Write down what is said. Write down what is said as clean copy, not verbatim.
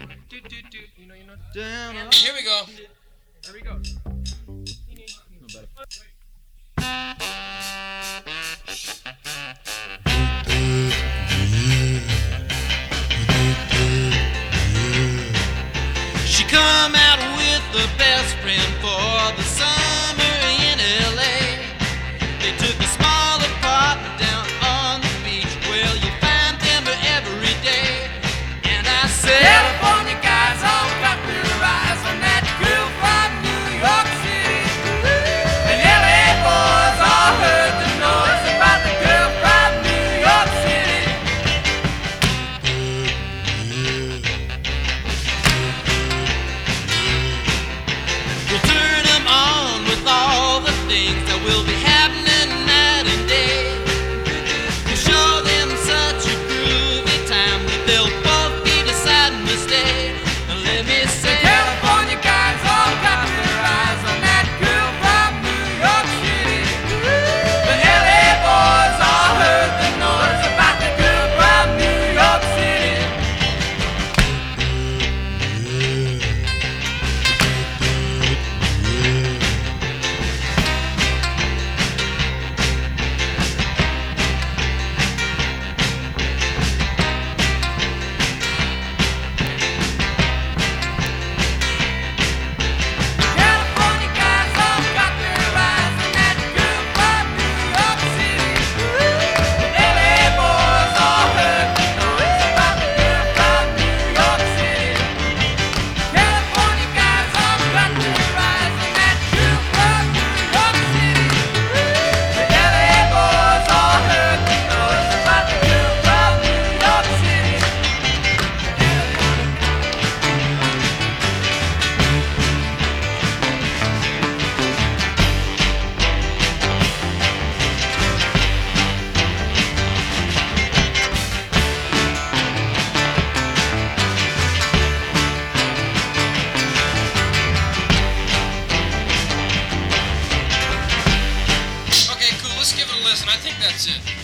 Down. Here we go. There we go. No better. She come out with the best friend for the summer in LA. They took a small apartment down on the beach. Well, you find them every day. And I said, California guys all got their eyes on that girl from New York City. And LA boys all heard the noise about the girl from New York City. we'll turn them on with all the things that will be happening night and day. We'll show them such a groovy time that they'll both be deciding to stay. Now let me say, California guys all got their eyes on that girl from New York City. The LA boys all heard the noise about the girl from New York City. California guys all got their eyes on that girl from New York City. The LA boys all heard the noise about the girl from New York City. California guys all got their eyes on that girl from New York City. The LA boys all heard the noise about the girl from New York City. Okay, cool. Let's give it a listen. I think that's it.